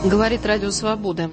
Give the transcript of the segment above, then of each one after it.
Говорит Радио Свобода.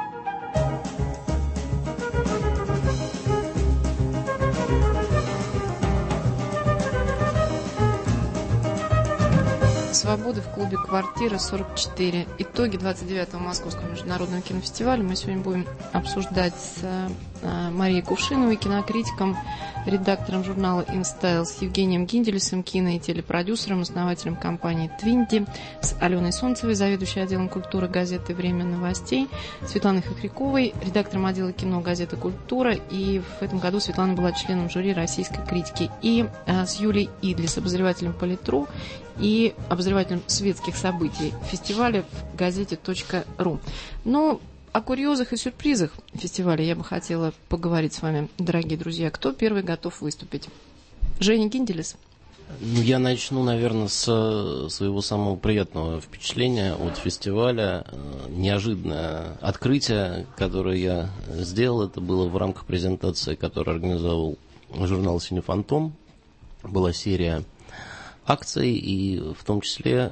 «Свободы» в клубе «Квартира 44». Итоги 29-го Московского международного кинофестиваля мы сегодня будем обсуждать с Марией Кувшиновой, кинокритиком, редактором журнала InStyle, с Евгением Гинделесом, кино- и телепродюсером, основателем компании «Твинди», с Аленой Солнцевой, заведующей отделом культуры газеты «Время новостей», Светланой Хохряковой, редактором отдела кино газеты «Культура». И в этом году Светлана была членом жюри российской критики. И с Юлией Идлис, обозревателем «Политру» и обозревателем светских событий фестиваля в газете .ру. Но о курьезах и сюрпризах фестиваля я бы хотела поговорить с вами, дорогие друзья. Кто первый готов выступить? Женя Гинделес? Я начну, наверное, с своего самого приятного впечатления от фестиваля. Неожиданное открытие, которое я сделал, это было в рамках презентации, которую организовал журнал «Синий фантом». Была серия акций, и в том числе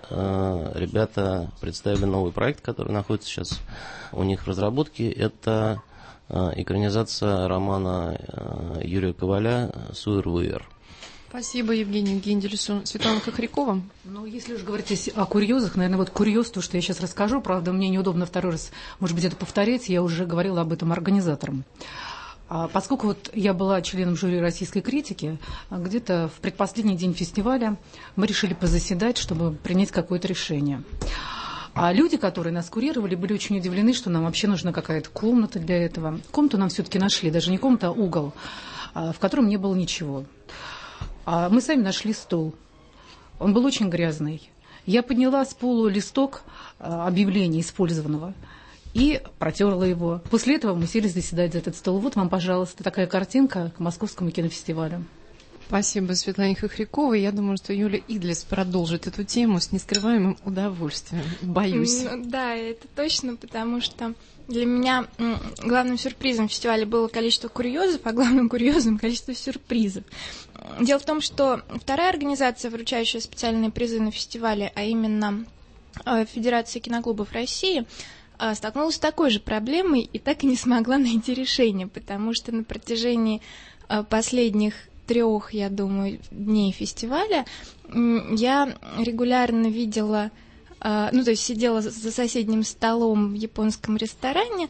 ребята представили новый проект, который находится сейчас у них в разработке. Это экранизация романа Юрия Коваля «Суэр-Вуэр». Спасибо Евгению Гинделесу. Светлана Хохрякова? Ну, если уж говорить о курьезах, наверное, вот курьез, то, что я сейчас расскажу, правда, мне неудобно второй раз, может быть, это повторять, я уже говорила об этом организаторам. Поскольку вот я была членом жюри российской критики, где-то в предпоследний день фестиваля мы решили позаседать, чтобы принять какое-то решение. А люди, которые нас курировали, были очень удивлены, что нам вообще нужна какая-то комната для этого. Комнату нам все-таки нашли, даже не комната, а угол, в котором не было ничего. Мы сами нашли стол. Он был очень грязный. Я подняла с полу листок объявления использованного и протерла его. После этого мы сели заседать за этот стол. Вот вам, пожалуйста, такая картинка к Московскому кинофестивалю. Спасибо Светлане Хохряковой. Я думаю, что Юлия Идлис продолжит эту тему с нескрываемым удовольствием. Боюсь. Да, это точно, потому что для меня главным сюрпризом фестиваля было количество курьезов, а главным курьезом количество сюрпризов. Дело в том, что вторая организация, вручающая специальные призы на фестивале, а именно Федерация киноклубов России, столкнулась с такой же проблемой и так и не смогла найти решение, потому что на протяжении последних 3, я думаю, дней фестиваля я регулярно видела, то есть сидела за соседним столом в японском ресторане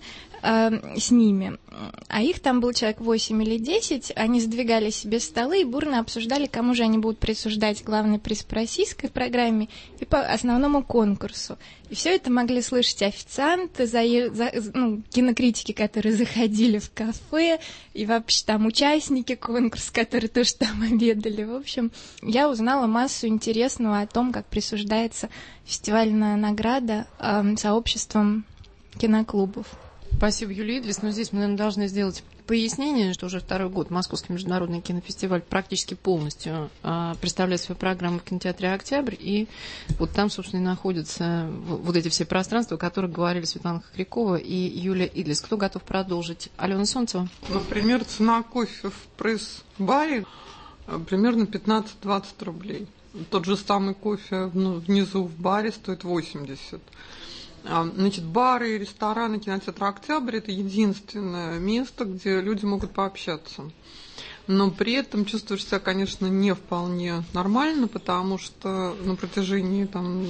с ними, а их там был человек 8 или 10, они сдвигали себе столы и бурно обсуждали, кому же они будут присуждать главный приз по российской программе и по основному конкурсу. И все это могли слышать официанты, кинокритики, которые заходили в кафе, и вообще там участники конкурса, которые тоже там обедали. В общем, я узнала массу интересного о том, как присуждается фестивальная награда сообществом киноклубов. Спасибо, Юлия Идлис. Но здесь мы, наверное, должны сделать пояснение, что уже 2-й год Московский международный кинофестиваль практически полностью представляет свою программу в кинотеатре «Октябрь». И вот там, собственно, и находятся вот эти все пространства, о которых говорили Светлана Хохрякова и Юлия Идлис. Кто готов продолжить? Алена Солнцева? Например, цена кофе в пресс-баре примерно 15-20 рублей. Тот же самый кофе внизу в баре стоит 80. Значит, бары, рестораны, кинотеатр «Октябрь» – это единственное место, где люди могут пообщаться. Но при этом чувствуешь себя, конечно, не вполне нормально, потому что на протяжении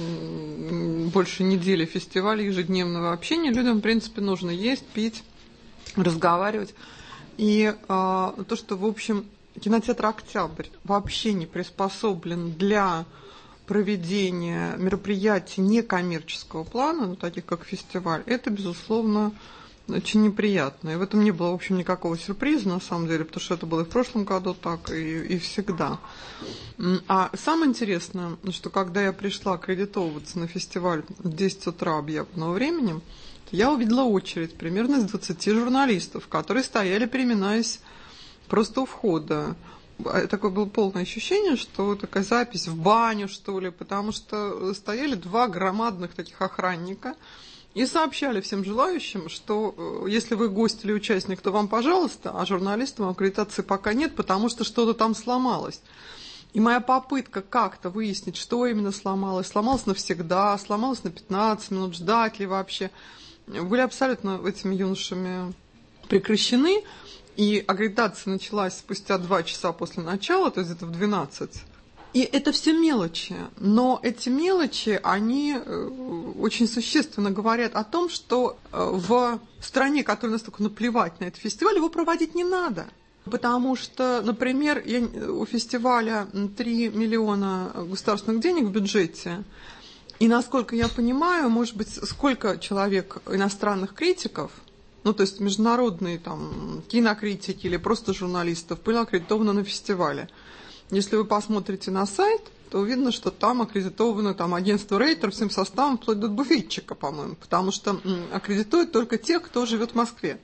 больше недели фестиваля, ежедневного общения людям, в принципе, нужно есть, пить, разговаривать. И то, что, в общем, кинотеатр «Октябрь» вообще не приспособлен для проведения мероприятий некоммерческого плана, таких как фестиваль, это, безусловно, очень неприятно. И в этом не было, в общем, никакого сюрприза, на самом деле, потому что это было и в прошлом году так, и всегда. А самое интересное, что когда я пришла аккредитовываться на фестиваль в 10 утра объявленного времени, я увидела очередь примерно из 20 журналистов, которые стояли, переминаясь просто у входа. Такое было полное ощущение, что такая запись в баню, что ли, потому что стояли 2 громадных таких охранника и сообщали всем желающим, что если вы гость или участник, то вам, пожалуйста, а журналистам аккредитации пока нет, потому что что-то там сломалось. И моя попытка как-то выяснить, что именно сломалось навсегда, сломалось на 15 минут, ждать ли вообще, были абсолютно этими юношами прекращены. И аккредитация началась спустя 2 часа после начала, то есть где-то в 12. И это все мелочи. Но эти мелочи, они очень существенно говорят о том, что в стране, которой настолько наплевать на этот фестиваль, его проводить не надо. Потому что, например, у фестиваля 3 миллиона государственных денег в бюджете. И, насколько я понимаю, может быть, сколько человек иностранных критиков, ну, то есть международные там кинокритики или просто журналистов, были аккредитованы на фестивале. Если вы посмотрите на сайт, то видно, что там аккредитовано там, агентство Рейтер всем составом, вплоть до буфетчика, по-моему, потому что аккредитуют только тех, кто живет в Москве.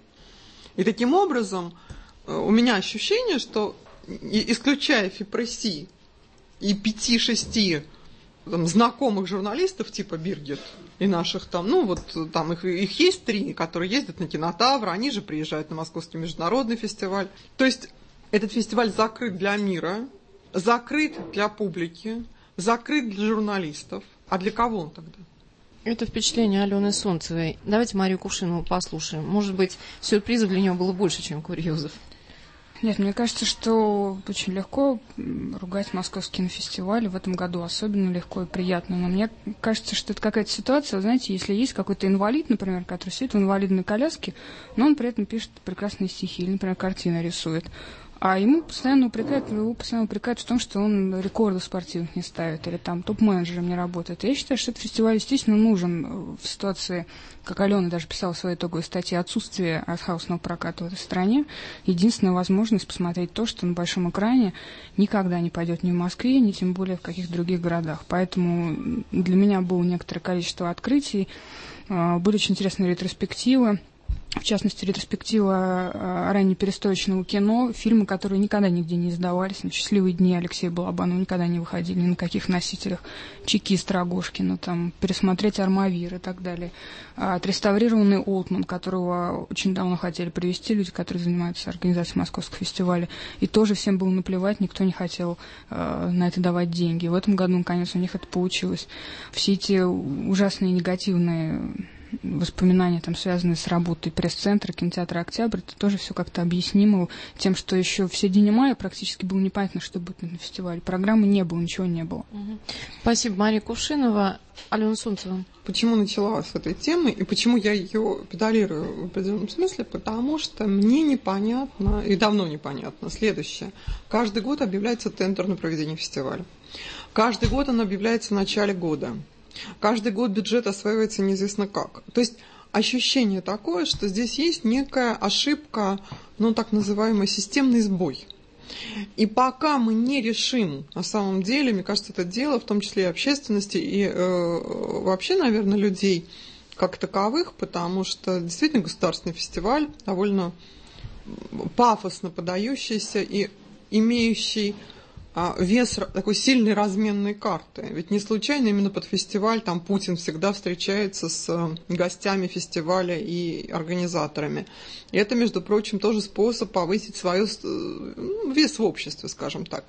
И таким образом у меня ощущение, что, исключая ФИПРСИ и 5-6 знакомых журналистов типа Биргит и наших там, ну вот там их есть 3, которые ездят на Кинотавр, они же приезжают на Московский международный фестиваль. То есть этот фестиваль закрыт для мира, закрыт для публики, закрыт для журналистов. А для кого он тогда? Это впечатление Алены Солнцевой. Давайте Марию Кувшинову послушаем. Может быть, сюрпризов для нее было больше, чем курьезов. Нет, мне кажется, что очень легко ругать Московский кинофестиваль. В этом году особенно легко и приятно. Но мне кажется, что это какая-то ситуация, вы знаете, если есть какой-то инвалид, например, который сидит в инвалидной коляске, но он при этом пишет прекрасные стихи или, например, картины рисует. А его постоянно упрекают в том, что он рекордов спортивных не ставит или там топ-менеджером не работает. Я считаю, что этот фестиваль, естественно, нужен в ситуации, как Алена даже писала в своей итоговой статье, отсутствие артхаусного проката в этой стране. Единственная возможность посмотреть то, что на большом экране никогда не пойдет ни в Москве, ни тем более в каких-то других городах. Поэтому для меня было некоторое количество открытий, были очень интересные ретроспективы. В частности, ретроспектива раннеперестроечного кино, фильмы, которые никогда нигде не издавались. «Счастливые дни» Алексея Балабанова никогда не выходили ни на каких носителях. «Чекист» Рогожкина, там, пересмотреть «Армавир» и так далее. Отреставрированный «Олтман», которого очень давно хотели привезти люди, которые занимаются организацией Московского фестиваля. И тоже всем было наплевать, никто не хотел на это давать деньги. В этом году, наконец, у них это получилось. Все эти ужасные негативные воспоминания, там, связанные с работой пресс-центра, кинотеатра «Октябрь», это тоже все как-то объяснимо тем, что еще в середине мая практически было непонятно, что будет на фестивале. Программы не было, ничего не было. Спасибо, Мария Кувшинова. Алена Солнцева. Почему начала с этой темы и почему я ее педалирую в определенном смысле? Потому что мне непонятно, и давно непонятно, следующее. Каждый год объявляется тендер на проведение фестиваля. Каждый год он объявляется в начале года. Каждый год бюджет осваивается неизвестно как. То есть ощущение такое, что здесь есть некая ошибка, ну так называемый системный сбой. И пока мы не решим, на самом деле, мне кажется, это дело, в том числе и общественности, и вообще, наверное, людей как таковых, потому что действительно государственный фестиваль довольно пафосно подающийся и имеющий вес такой сильной разменной карты. Ведь не случайно именно под фестиваль там Путин всегда встречается с гостями фестиваля и организаторами. И это, между прочим, тоже способ повысить свой вес в обществе, скажем так.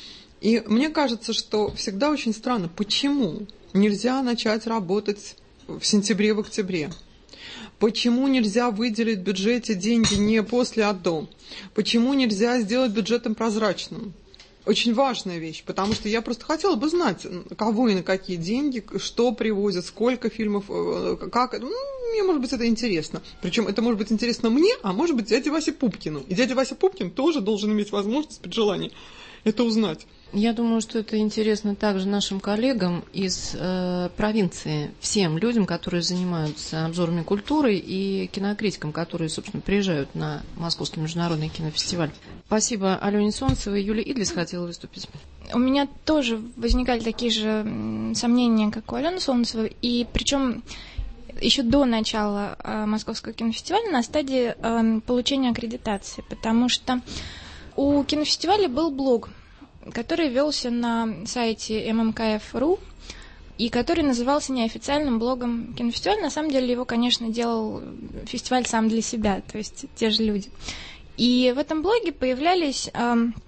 И мне кажется, что всегда очень странно, почему нельзя начать работать в сентябре, в октябре? Почему нельзя выделить в бюджете деньги не после, а до? Почему нельзя сделать бюджетом прозрачным? Очень важная вещь, потому что я просто хотела бы знать, кого и на какие деньги, что привозят, сколько фильмов, как. Мне, может быть, это интересно. Причем это может быть интересно мне, а может быть дяде Васе Пупкину. И дядя Вася Пупкин тоже должен иметь возможность при желании это узнать. Я думаю, что это интересно также нашим коллегам из провинции, всем людям, которые занимаются обзорами культуры, и кинокритикам, которые, собственно, приезжают на Московский международный кинофестиваль. Спасибо Алене Солнцевой. Юлия Идлис хотела выступить. У меня тоже возникали такие же сомнения, как у Алены Солнцевой, и причем еще до начала Московского кинофестиваля на стадии получения аккредитации, потому что у кинофестиваля был блог, который велся на сайте MMKF.ru и который назывался неофициальным блогом кинофестиваля. На самом деле его, конечно, делал фестиваль сам для себя, то есть те же люди. И в этом блоге появлялись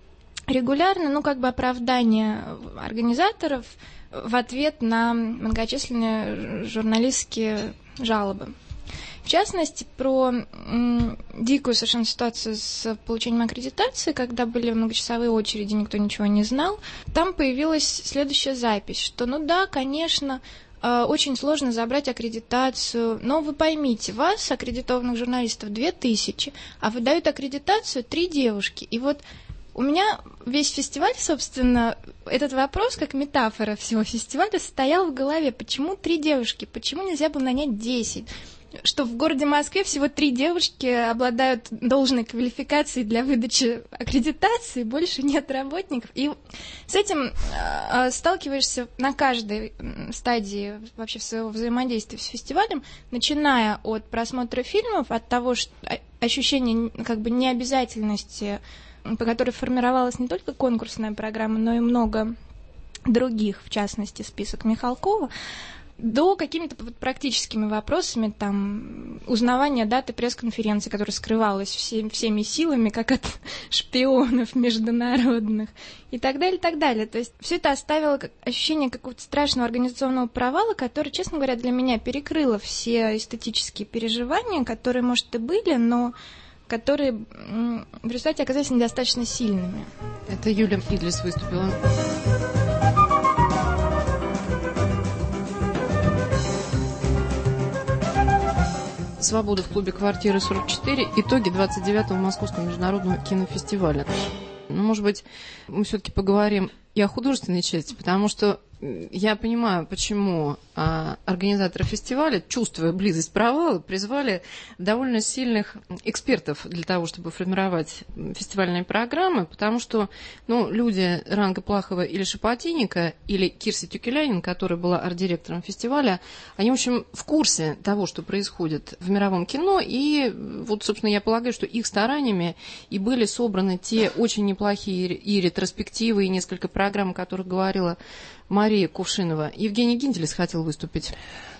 регулярно, оправдание организаторов в ответ на многочисленные журналистские жалобы. В частности, про дикую совершенно ситуацию с получением аккредитации, когда были многочасовые очереди, никто ничего не знал. Там появилась следующая запись, что, конечно, очень сложно забрать аккредитацию, но вы поймите, вас, аккредитованных журналистов, 2000, а выдают аккредитацию 3 девушки. И вот у меня весь фестиваль, собственно, этот вопрос, как метафора всего фестиваля, стоял в голове. Почему 3 девушки? Почему нельзя было нанять 10? Что в городе Москве всего 3 девушки обладают должной квалификацией для выдачи аккредитации, больше нет работников. И с этим сталкиваешься на каждой стадии вообще своего взаимодействия с фестивалем, начиная от просмотра фильмов, от того, что ощущение необязательности, по которой формировалась не только конкурсная программа, но и много других, в частности, список Михалкова, до какими-то практическими вопросами, узнавания даты пресс-конференции, которая скрывалась всеми силами, как от шпионов международных, и так далее, и так далее. То есть все это оставило ощущение какого-то страшного организационного провала, который, честно говоря, для меня перекрыло все эстетические переживания, которые, может, и были, но которые в результате оказались недостаточно сильными. Это Юлия Идлис выступила. «Свобода» в клубе «Квартира 44». Итоги 29-го Московского международного кинофестиваля. Может быть, мы все-таки поговорим и о художественной части, потому что я понимаю, почему организаторы фестиваля, чувствуя близость провала, призвали довольно сильных экспертов для того, чтобы формировать фестивальные программы, потому что люди ранга Плахова или Шапотинника, или Кирси Тюкелянин, которая была арт-директором фестиваля, они, в общем, в курсе того, что происходит в мировом кино, и собственно, я полагаю, что их стараниями и были собраны те очень неплохие и ретроспективы, и несколько программ, о которых говорила Мария Кувшинова. Евгений Гинделес хотел выступить.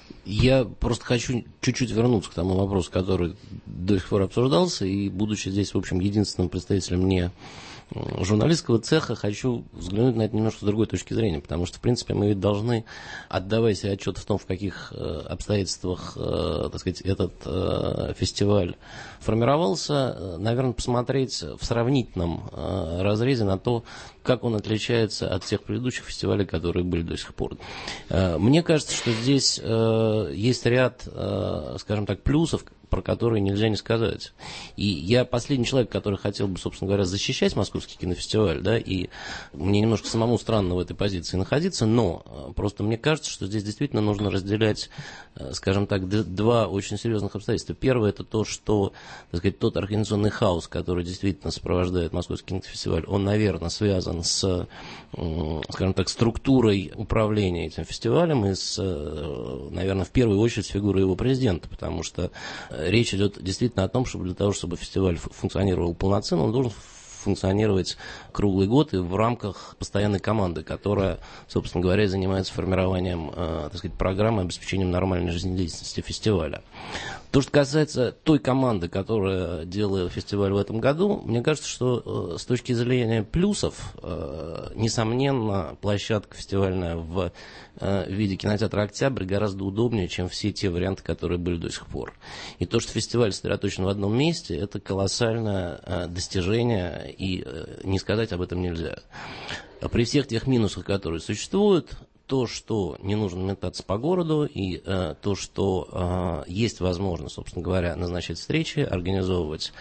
Я просто хочу чуть-чуть вернуться к тому вопросу, который до сих пор обсуждался, и будучи здесь, в общем, единственным представителем не журналистского цеха, хочу взглянуть на это немножко с другой точки зрения, потому что, в принципе, мы ведь должны, отдавая себе отчет в том, в каких обстоятельствах, этот фестиваль формировался, наверное, посмотреть в сравнительном разрезе на то, как он отличается от всех предыдущих фестивалей, которые были до сих пор. Мне кажется, что здесь есть ряд, скажем так, плюсов, про которые нельзя не сказать. И я последний человек, который хотел бы, собственно говоря, защищать Московский кинофестиваль, да, и мне немножко самому странно в этой позиции находиться, но просто мне кажется, что здесь действительно нужно разделять, скажем так, два очень серьезных обстоятельства. Первое – это то, что, тот организационный хаос, который действительно сопровождает Московский кинофестиваль, он, наверное, связан с, скажем так, структурой управления этим фестивалем и с, наверное, в первую очередь с фигурой его президента, потому что речь идет действительно о том, что для того, чтобы фестиваль функционировал полноценно, он должен функционировать круглый год и в рамках постоянной команды, которая, собственно говоря, занимается формированием, программы, обеспечением нормальной жизнедеятельности фестиваля. То, что касается той команды, которая делала фестиваль в этом году, мне кажется, что с точки зрения плюсов, несомненно, площадка фестивальная в виде кинотеатра «Октябрь» гораздо удобнее, чем все те варианты, которые были до сих пор. И то, что фестиваль сосредоточен в одном месте, это колоссальное достижение, и не сказать об этом нельзя. При всех тех минусах, которые существуют, то, что не нужно метаться по городу, и то, что есть возможность, собственно говоря, назначать встречи, организовывать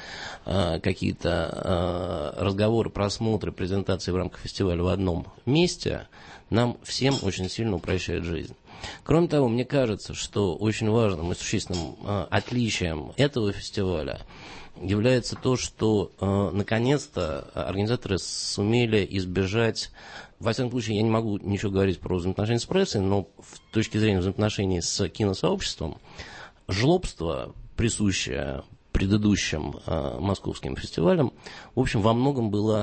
какие-то разговоры, просмотры, презентации в рамках фестиваля в одном месте, нам всем очень сильно упрощает жизнь. Кроме того, мне кажется, что очень важным и существенным отличием этого фестиваля является то, что наконец-то организаторы сумели избежать, во всяком случае, я не могу ничего говорить про взаимоотношения с прессой, но с точки зрения взаимоотношений с киносообществом, жлобство, присущее предыдущим московским фестивалям, в общем, во многом было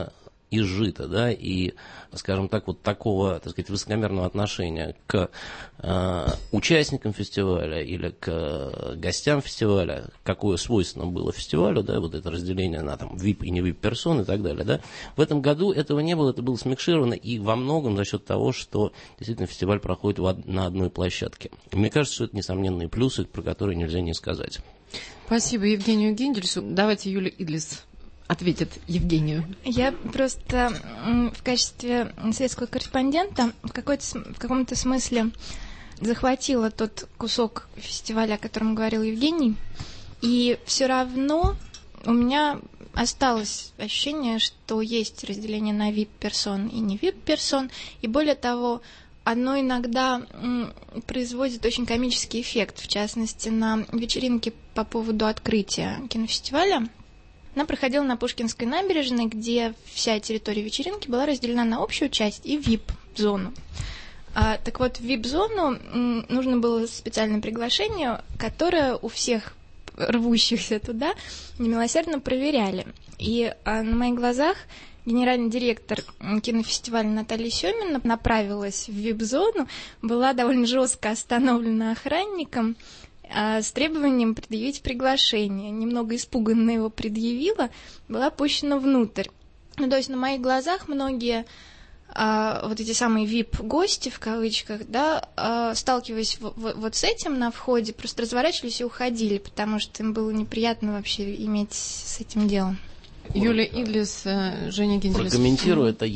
изжито, да, и, скажем так, вот такого, так сказать, высокомерного отношения к участникам фестиваля или к гостям фестиваля, какое свойственно было фестивалю, да, вот это разделение на там VIP и не VIP персон и так далее, да. В этом году этого не было, это было смикшировано и во многом за счет того, что действительно фестиваль проходит на одной площадке. Мне кажется, что это несомненные плюсы, про которые нельзя не сказать. Спасибо Евгению Гендельсу. Давайте Юлия Идлис ответит Евгению. Я просто в качестве светского корреспондента в каком-то смысле захватила тот кусок фестиваля, о котором говорил Евгений, и все равно у меня осталось ощущение, что есть разделение на VIP-персон и не VIP-персон, и более того, оно иногда производит очень комический эффект, в частности, на вечеринке по поводу открытия кинофестиваля. Она проходила на Пушкинской набережной, где вся территория вечеринки была разделена на общую часть и VIP-зону. Так вот, в VIP-зону нужно было специальное приглашение, которое у всех рвущихся туда немилосердно проверяли. И на моих глазах генеральный директор кинофестиваля Наталья Семина направилась в VIP-зону, была довольно жестко остановлена охранником с требованием предъявить приглашение. Немного испуганно его предъявила, была пущена внутрь. Ну, то есть на моих глазах многие вот эти самые VIP-гости, в кавычках, да, сталкиваясь вот с этим на входе, просто разворачивались и уходили, потому что им было неприятно вообще иметь с этим дело. Юлия Идлис, Женя Генделис. Прокомментирую это.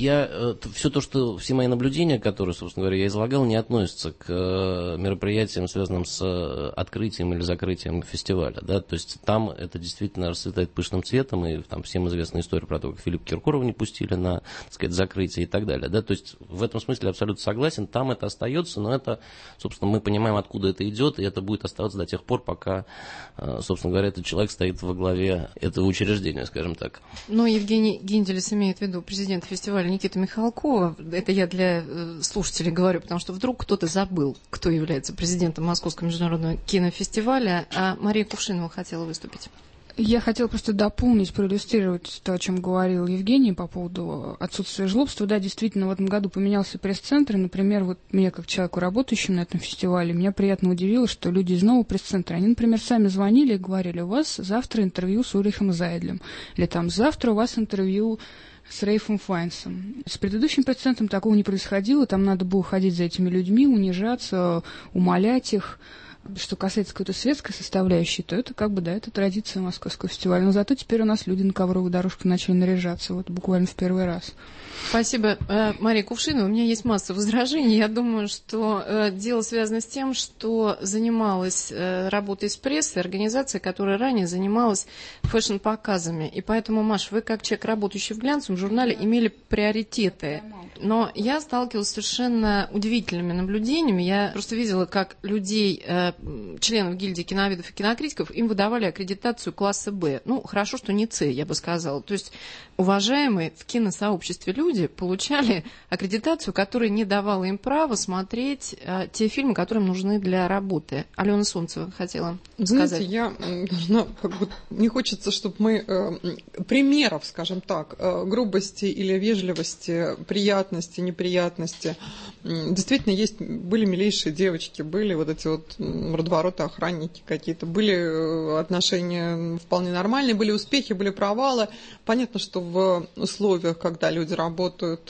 Все мои наблюдения, которые, собственно говоря, я излагал, не относятся к мероприятиям, связанным с открытием или закрытием фестиваля. Да? То есть там это действительно расцветает пышным цветом, и там всем известна история про то, как Филиппа Киркорова не пустили на, так сказать, закрытие и так далее. Да? То есть в этом смысле абсолютно согласен. Там это остается, но это, собственно, мы понимаем, откуда это идет, и это будет оставаться до тех пор, пока, собственно говоря, этот человек стоит во главе этого учреждения, скажем так. Но Евгений Генделис имеет в виду президента фестиваля Никиту Михалкова. Это я для слушателей говорю, потому что вдруг кто-то забыл, кто является президентом Московского международного кинофестиваля. А Мария Кувшинова хотела выступить. Я хотела просто дополнить, проиллюстрировать то, о чем говорил Евгений по поводу отсутствия жлобства. Да, действительно, в этом году поменялся пресс-центр. И, например, вот мне, как человеку, работающему на этом фестивале, меня приятно удивило, что люди из нового пресс-центра, они, например, сами звонили и говорили: у вас завтра интервью с Ульрихом Зайдлем, или там завтра у вас интервью с Рейфом Файнсом. С предыдущим пресс-центром такого не происходило, там надо было ходить за этими людьми, унижаться, умолять их. Что касается какой-то светской составляющей, то это как бы, да, это традиция Московского фестиваля. Но зато теперь у нас люди на ковровую дорожку начали наряжаться, вот буквально в первый раз. Спасибо, Мария Кувшинова. У меня есть масса возражений. Я думаю, что дело связано с тем, что занималась работой с прессой организация, которая ранее занималась фэшн-показами. И поэтому, Маш, вы, как человек, работающий в глянцевом журнале, имели приоритеты. Но я сталкивалась с совершенно удивительными наблюдениями. Я просто видела, как людей, членов гильдии киноведов и кинокритиков, им выдавали аккредитацию класса «Б». Ну, хорошо, что не «С», я бы сказала. То есть уважаемые в киносообществе люди получали аккредитацию, которая не давала им права смотреть те фильмы, которые им нужны для работы. Алена Солнцева хотела сказать. Знаете, я должна, не хочется, чтобы мы примеров, скажем так, грубости или вежливости, приятности, неприятности. Действительно, были милейшие девочки, были вот эти вот мордовороты, охранники какие-то, были отношения вполне нормальные, были успехи, были провалы. Понятно, что в условиях, когда люди работают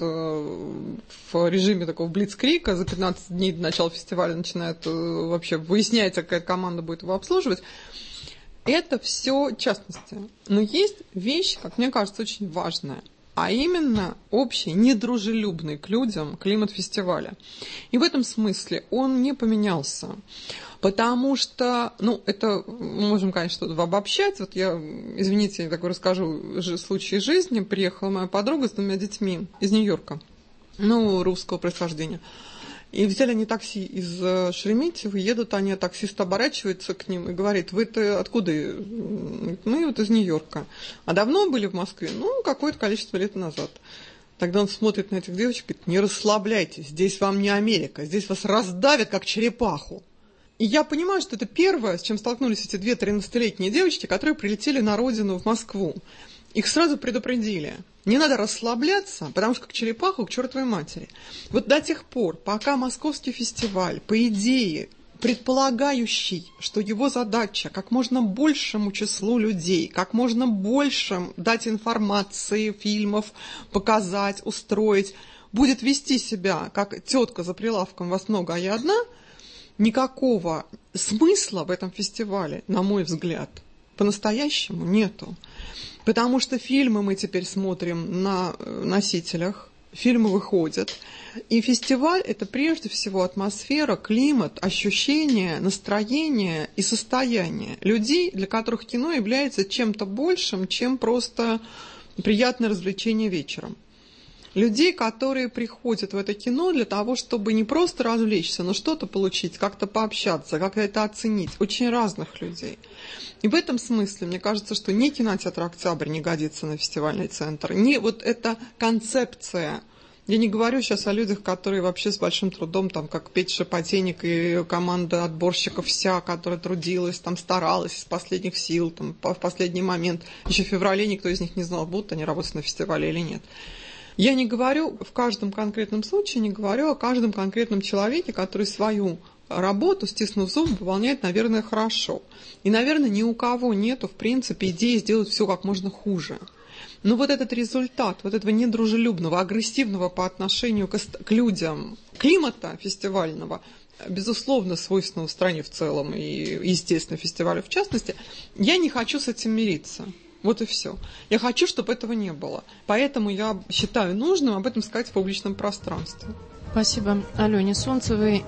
в режиме такого блицкрика, за 15 дней до начала фестиваля начинает вообще выясняется, какая команда будет его обслуживать. Это все частности. Но есть вещь, как мне кажется, очень важная, а именно общий, недружелюбный к людям климат фестиваля. И в этом смысле он не поменялся. Потому что, это мы можем, конечно, что-то обобщать. Вот я, извините, я такой расскажу случай жизни. Приехала моя подруга с 2 детьми из Нью-Йорка, русского происхождения. И взяли они такси из Шереметьево, едут они, таксист оборачивается к ним и говорит: вы-то откуда? Мы вот из Нью-Йорка. А давно были в Москве? Какое-то количество лет назад. Тогда он смотрит на этих девочек и говорит: не расслабляйтесь, здесь вам не Америка, здесь вас раздавят, как черепаху. И я понимаю, что это первое, с чем столкнулись эти 2 13-летние девочки, которые прилетели на родину в Москву. их сразу предупредили. Не надо расслабляться, потому что как черепаху к чертовой матери. Вот до тех пор, пока Московский фестиваль, по идее, предполагающий, что его задача как можно большему числу людей, как можно больше дать информации, фильмов, показать, устроить, будет вести себя, как тетка за прилавком «Вас много, а я одна», никакого смысла в этом фестивале, на мой взгляд, по-настоящему нету. Потому что фильмы мы теперь смотрим на носителях, фильмы выходят. И фестиваль – это прежде всего атмосфера, климат, ощущение, настроение и состояние людей, для которых кино является чем-то большим, чем просто приятное развлечение вечером. Людей, которые приходят в это кино для того, чтобы не просто развлечься, но что-то получить, как-то пообщаться, как-то это оценить. Очень разных людей. И в этом смысле, мне кажется, что ни кинотеатр «Октябрь» не годится на фестивальный центр, ни вот эта концепция. Я не говорю сейчас о людях, которые вообще с большим трудом, там, как Петя Шепотейник и команда отборщиков вся, которая трудилась, там, старалась из последних сил, там, в последний момент. Еще в феврале никто из них не знал, будут они работать на фестивале или нет. Я не говорю в каждом конкретном случае, не говорю о каждом конкретном человеке, который свою работу, стиснув зубы, выполняет, наверное, хорошо. И, наверное, ни у кого нету, в принципе, идеи сделать все как можно хуже. Но вот этот результат, вот этого недружелюбного, агрессивного по отношению к людям климата фестивального, безусловно, свойственного стране в целом и, естественно, фестивалю в частности, я не хочу с этим мириться. Вот и все. Я хочу, чтобы этого не было. Поэтому я считаю нужным об этом сказать в публичном пространстве. Спасибо Алене Солнцевой.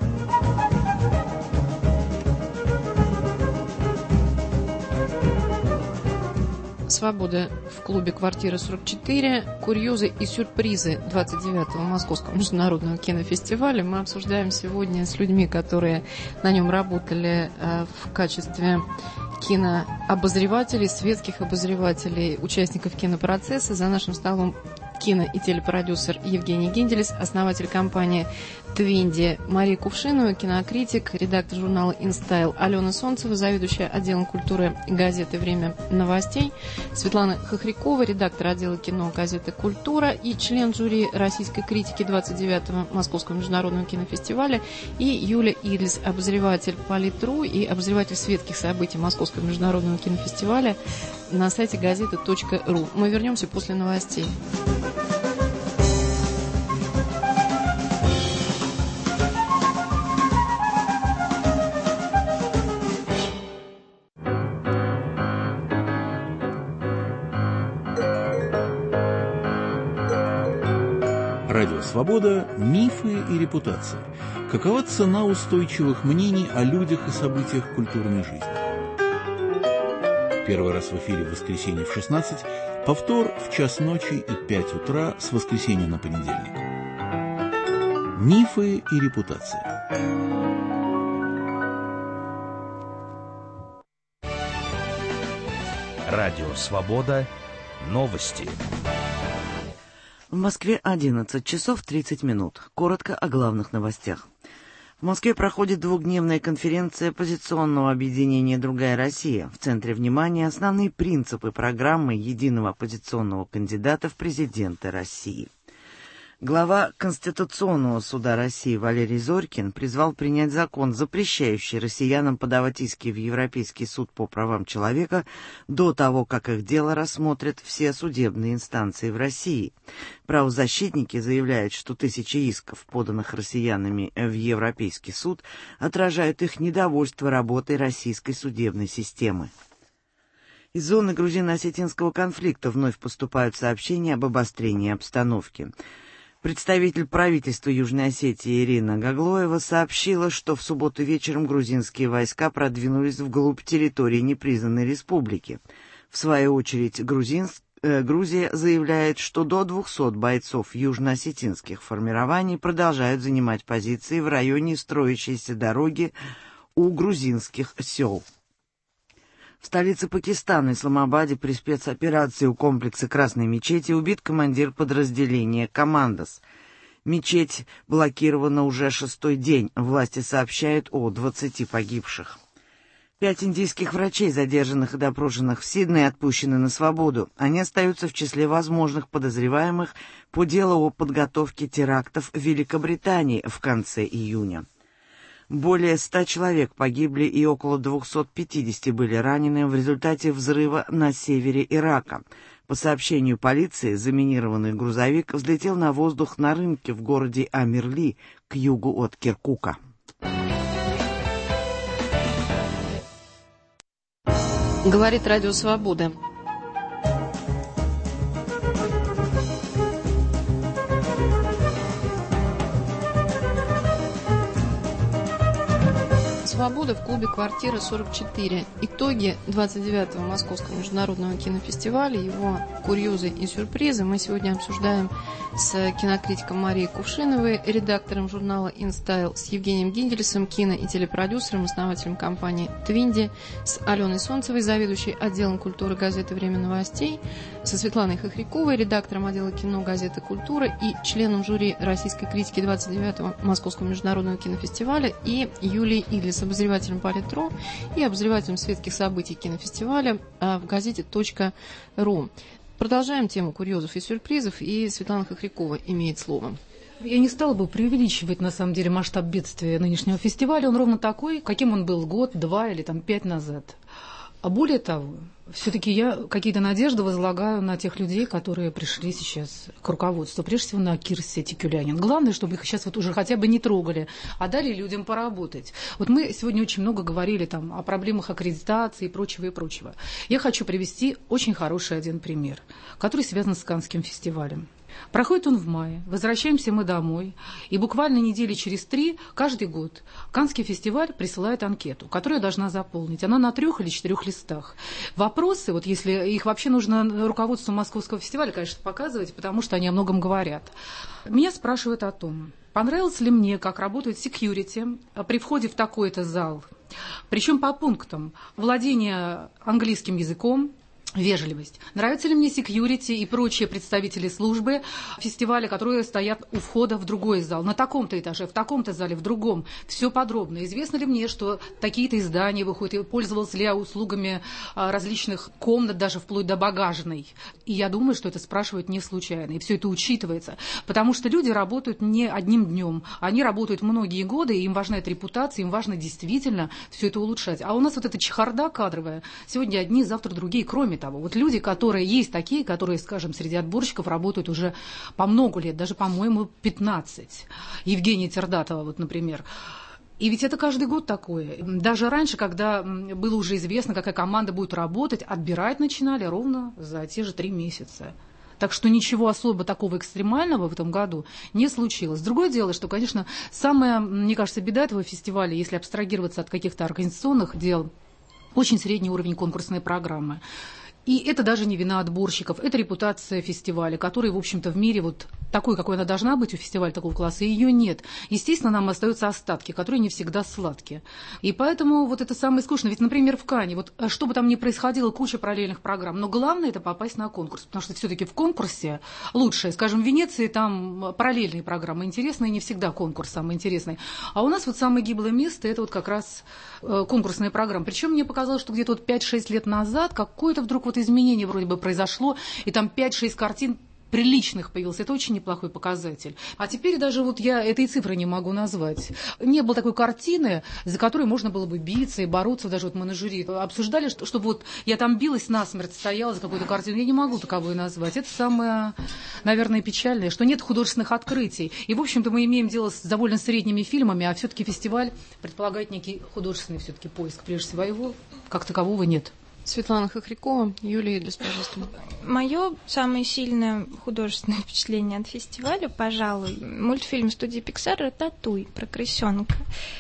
«Свобода» в клубе «Квартира 44», курьезы и сюрпризы 29-го Московского международного кинофестиваля. Мы обсуждаем сегодня с людьми, которые на нем работали в качестве кинообозревателей, светских обозревателей, участников кинопроцесса. За нашим столом кино- и телепродюсер Евгений Генделес, основатель компании «Твинди» Мария Кувшинова, кинокритик, редактор журнала «Инстайл» Алена Солнцева, заведующая отделом культуры газеты «Время новостей», Светлана Хохрякова, редактор отдела кино газеты «Культура» и член жюри российской критики 29-го Московского международного кинофестиваля, и Юлия Идлис, обозреватель «Политру» и обозреватель светских событий Московского международного кинофестиваля на сайте газеты.ру. Мы вернемся после новостей. Радио «Свобода» – мифы и репутация. Какова цена устойчивых мнений о людях и событиях культурной жизни? Первый раз в эфире в воскресенье в 16, повтор в час ночи и 5 утра с воскресенья на понедельник. Мифы и репутация. Радио «Свобода». Новости. В Москве 11 часов 30 минут. Коротко о главных новостях. В Москве проходит двухдневная конференция оппозиционного объединения «Другая Россия». В центре внимания основные принципы программы единого оппозиционного кандидата в президенты России. Глава Конституционного суда России Валерий Зорькин призвал принять закон, запрещающий россиянам подавать иски в Европейский суд по правам человека до того, как их дело рассмотрят все судебные инстанции в России. Правозащитники заявляют, что тысячи исков, поданных россиянами в Европейский суд, отражают их недовольство работой российской судебной системы. Из зоны грузино-осетинского конфликта вновь поступают сообщения об обострении обстановки. Представитель правительства Южной Осетии Ирина Гаглоева сообщила, что в субботу вечером грузинские войска продвинулись вглубь территории непризнанной республики. В свою очередь, Грузия заявляет, что до 200 бойцов южно-осетинских формирований продолжают занимать позиции в районе строящейся дороги у грузинских сел. В столице Пакистана, Исламабаде, при спецоперации у комплекса Красной мечети убит командир подразделения «Командос». Мечеть блокирована уже 6-й день. Власти сообщают о 20 погибших. 5 индийских врачей, задержанных и допрошенных в Сиднее, отпущены на свободу. Они остаются в числе возможных подозреваемых по делу о подготовке терактов в Великобритании в конце июня. Более 100 человек погибли и около 250 были ранены в результате взрыва на севере Ирака. По сообщению полиции, заминированный грузовик взлетел на воздух на рынке в городе Амирли к югу от Киркука. Говорит Радио Свобода. «Свобода» в клубе «Квартира 44». Итоги 29-го Московского международного кинофестиваля, его курьезы и сюрпризы мы сегодня обсуждаем с кинокритиком Марией Кувшиновой, редактором журнала InStyle, с Евгением Гинделесом, кино- и телепродюсером, основателем компании «Твинди», с Аленой Солнцевой, заведующей отделом культуры газеты «Время новостей», со Светланой Хохряковой, редактором отдела кино газеты «Культура» и членом жюри российской критики 29-го Московского международного кинофестиваля, и Юлией Иглис, обозревателем «Политру» и обозревателем светских событий кинофестиваля в газете .ру. Продолжаем тему курьезов и сюрпризов, и Светлана Хохрякова имеет слово. Я не стала бы преувеличивать, на самом деле, масштаб бедствия нынешнего фестиваля. Он ровно такой, каким он был год, 2 или 5 назад. А более того, все-таки я какие-то надежды возлагаю на тех людей, которые пришли сейчас к руководству. Прежде всего на Кирси Тикюлянин. Главное, чтобы их сейчас вот уже хотя бы не трогали, а дали людям поработать. Вот мы сегодня очень много говорили там о проблемах аккредитации и прочего, и прочего. Я хочу привести очень хороший один пример, который связан с Каннским фестивалем. Проходит он в мае, возвращаемся мы домой, и буквально недели через 3 каждый год Каннский фестиваль присылает анкету, которую я должна заполнить. Она на 3 или 4 листах. Вопросы, вот если их вообще нужно руководству Московского фестиваля, конечно, показывать, потому что они о многом говорят. Меня спрашивают о том, понравилось ли мне, как работает секьюрити при входе в такой-то зал, причем по пунктам: владение английским языком, вежливость. Нравятся ли мне секьюрити и прочие представители службы фестиваля, которые стоят у входа в другой зал, на таком-то этаже, в таком-то зале, в другом. Все подробно. Известно ли мне, что такие-то издания выходят, пользовался ли я услугами различных комнат, даже вплоть до багажной. И я думаю, что это спрашивают не случайно. И все это учитывается. Потому что люди работают не одним днем. Они работают многие годы, и им важна эта репутация, им важно действительно все это улучшать. А у нас вот эта чехарда кадровая. Сегодня одни, завтра другие, кроме того. Вот люди, которые есть такие, которые, скажем, среди отборщиков работают уже по много лет, даже, по-моему, 15. Евгения Тердатова, вот, например. И ведь это каждый год такое. Даже раньше, когда было уже известно, какая команда будет работать, отбирать начинали ровно за те же 3 месяца. Так что ничего особо такого экстремального в этом году не случилось. Другое дело, что, конечно, самая, мне кажется, беда этого фестиваля, если абстрагироваться от каких-то организационных дел, очень средний уровень конкурсной программы. И это даже не вина отборщиков, это репутация фестиваля, который, в общем-то, в мире вот такой, какой она должна быть у фестиваля такого класса, ее нет. Естественно, нам остаются остатки, которые не всегда сладкие. И поэтому вот это самое скучное. Ведь, например, в Канне, вот что бы там ни происходило, куча параллельных программ, но главное это попасть на конкурс, потому что все-таки в конкурсе лучше. Скажем, в Венеции там параллельные программы интересные, не всегда конкурс самый интересный. А у нас вот самое гиблое место, это вот как раз конкурсная программа. Причем мне показалось, что где-то вот 5-6 лет назад какое-то вдруг вот изменение вроде бы произошло, и там 5-6 картин приличных появилось. Это очень неплохой показатель. А теперь даже вот я этой цифры не могу назвать. Не было такой картины, за которой можно было бы биться и бороться. Даже вот мы на жюри обсуждали, чтобы вот я там билась насмерть, стояла за какую-то картину. Я не могу таковой назвать. Это самое, наверное, печальное, что нет художественных открытий. И, в общем-то, мы имеем дело с довольно средними фильмами, а все-таки фестиваль предполагает некий художественный все-таки поиск. Прежде всего, его как такового нет. Светлана Хохрякова, Юлия Иглис, пожалуйста. Мое самое сильное художественное впечатление от фестиваля, пожалуй, мультфильм студии Pixar «Рататуй» про крысенка.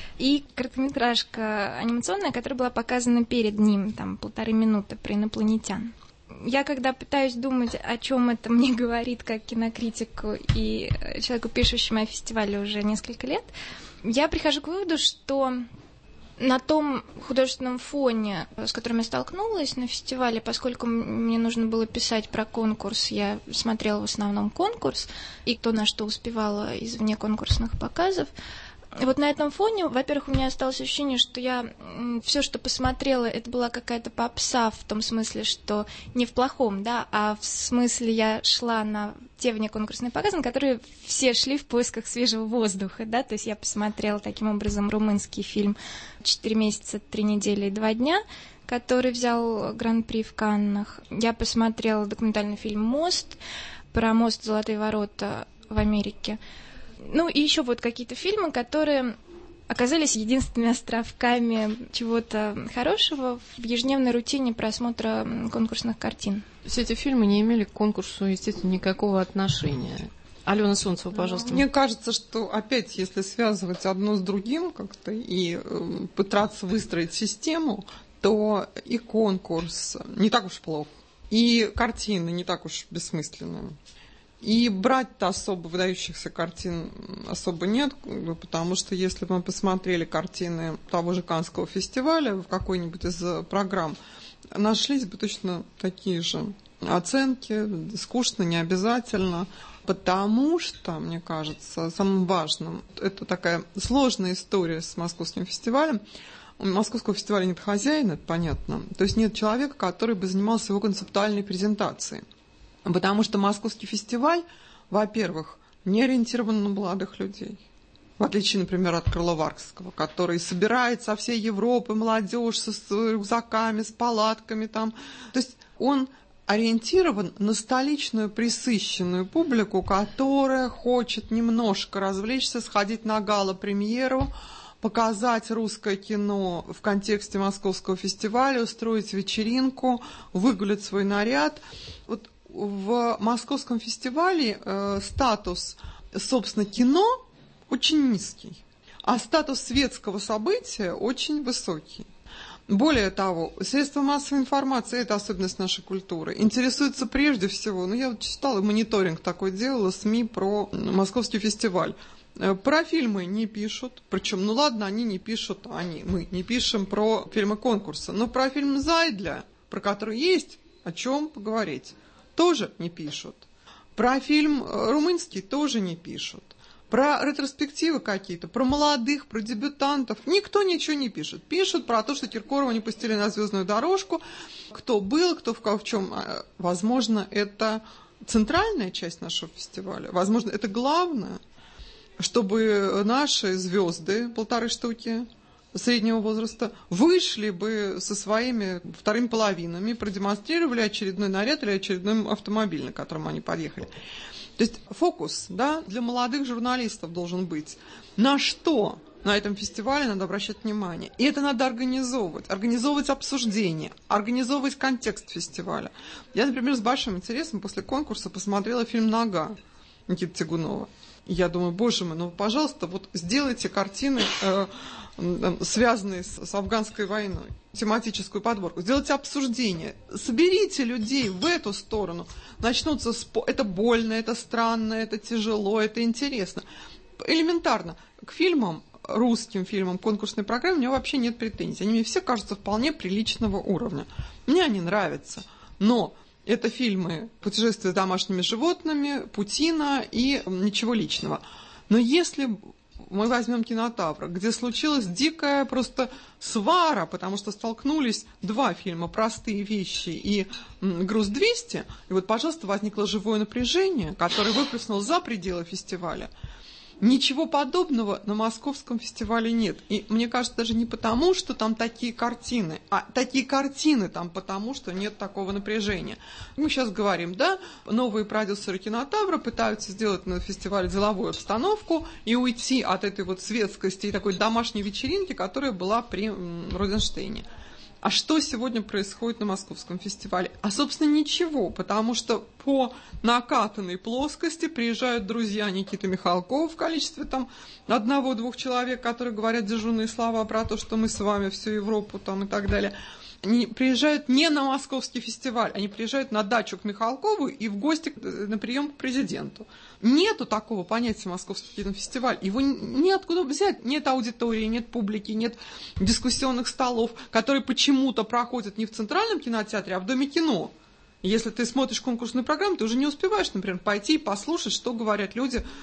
И короткометражка анимационная, которая была показана перед ним, там, 1,5 минуты, про инопланетян. Я когда пытаюсь думать, о чем это мне говорит как кинокритику и человеку, пишущему о фестивале уже несколько лет, я прихожу к выводу, что на том художественном фоне, с которым я столкнулась на фестивале, поскольку мне нужно было писать про конкурс, я смотрела в основном конкурс и то, на что успевала из внеконкурсных показов, вот на этом фоне, во-первых, у меня осталось ощущение, что я все, что посмотрела, это была какая-то попса в том смысле, что не в плохом, да, а в смысле я шла на те внеконкурсные показы, на которые все шли в поисках свежего воздуха, да, то есть я посмотрела таким образом румынский фильм «4 месяца, 3 недели и 2 дня», который взял гран-при в Каннах. Я посмотрела документальный фильм «Мост», про мост «Золотые ворота» в Америке. Ну и еще вот какие-то фильмы, которые оказались единственными островками чего-то хорошего в ежедневной рутине просмотра конкурсных картин. Все эти фильмы не имели к конкурсу, естественно, никакого отношения. Алена Солнцева, пожалуйста. Мне кажется, что опять, если связывать одно с другим как-то и пытаться выстроить систему, то и конкурс не так уж плох, и картины не так уж бессмысленные. И брать-то особо выдающихся картин особо нет, потому что если бы мы посмотрели картины того же Каннского фестиваля в какой-нибудь из программ, нашлись бы точно такие же оценки, скучно, не обязательно, потому что, мне кажется, самым важным, это такая сложная история с Московским фестивалем. У Московского фестиваля нет хозяина, это понятно, то есть нет человека, который бы занимался его концептуальной презентацией. Потому что Московский фестиваль, во-первых, не ориентирован на молодых людей. В отличие, например, от Крыловарского, который собирает со всей Европы молодежь с рюкзаками, с палатками там. То есть он ориентирован на столичную пресыщенную публику, которая хочет немножко развлечься, сходить на гала-премьеру, показать русское кино в контексте Московского фестиваля, устроить вечеринку, выгулять свой наряд. Вот в Московском фестивале статус, собственно, кино очень низкий, а статус светского события очень высокий. Более того, средства массовой информации, это особенность нашей культуры, интересуются прежде всего, я вот читала, мониторинг такой делала, СМИ про Московский фестиваль. Про фильмы не пишут, причем, ладно, они не пишут, мы не пишем про фильмы конкурса, но про фильм «Зайдля», про который есть о чем поговорить, тоже не пишут. Про фильм румынский тоже не пишут. Про ретроспективы какие-то, про молодых, про дебютантов. Никто ничего не пишет. Пишут про то, что Киркорова не пустили на звездную дорожку. Кто был, кто в чем. Возможно, это центральная часть нашего фестиваля. Возможно, это главное, чтобы наши звезды, 1,5 штуки, среднего возраста, вышли бы со своими вторыми половинами, продемонстрировали очередной наряд или очередной автомобиль, на котором они подъехали. То есть фокус, для молодых журналистов должен быть. На что на этом фестивале надо обращать внимание? И это надо организовывать обсуждение, организовывать контекст фестиваля. Я, например, с большим интересом после конкурса посмотрела фильм «Нога» Никиты Тягунова. И я думаю, боже мой, пожалуйста, сделайте картины, связанные с афганской войной, тематическую подборку, сделайте обсуждение, соберите людей в эту сторону, начнутся это больно, это странно, это тяжело, это интересно. Элементарно. К фильмам, русским фильмам конкурсной программы у меня вообще нет претензий. Они мне все кажутся вполне приличного уровня. Мне они нравятся. Но это фильмы «Путешествие с домашними животными», «Путина» и «Ничего личного». Но если мы возьмем «Кинотавр», где случилась дикая просто свара, потому что столкнулись два фильма «Простые вещи» и «Груз-200», и пожалуйста, возникло живое напряжение, которое выплеснуло за пределы фестиваля. Ничего подобного на Московском фестивале нет. И мне кажется, даже не потому, что там такие картины, а такие картины там потому, что нет такого напряжения. Мы сейчас говорим, новые продюсеры «Кинотавра» пытаются сделать на фестивале деловую обстановку и уйти от этой светскости и такой домашней вечеринки, которая была при Рубинштейне. А что сегодня происходит на Московском фестивале? А, собственно, ничего, потому что по накатанной плоскости приезжают друзья Никиты Михалкова в количестве 1-2 человек, которые говорят дежурные слова про то, что мы с вами всю Европу и так далее. Они приезжают не на Московский фестиваль, они приезжают на дачу к Михалкову и в гости на прием к президенту. Нету такого понятия Московский кинофестиваль. Его неоткуда взять. Нет аудитории, нет публики, нет дискуссионных столов, которые почему-то проходят не в Центральном кинотеатре, а в Доме кино. Если ты смотришь конкурсную программу, ты уже не успеваешь, например, пойти и послушать, что говорят люди